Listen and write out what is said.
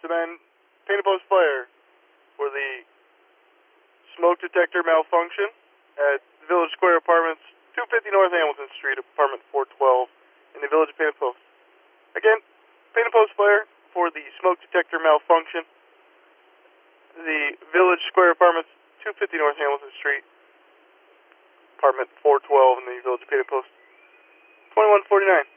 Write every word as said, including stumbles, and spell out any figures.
demand painted post fire for the smoke detector malfunction at Village Square Apartments, two fifty North Hamilton Street, apartment four twelve, in the Village of Painted Post. Again, painted post fire for the smoke detector malfunction, the Village Square Apartments, two fifty North Hamilton Street, apartment four twelve, in the Village of Painted Post. twenty-one forty-nine.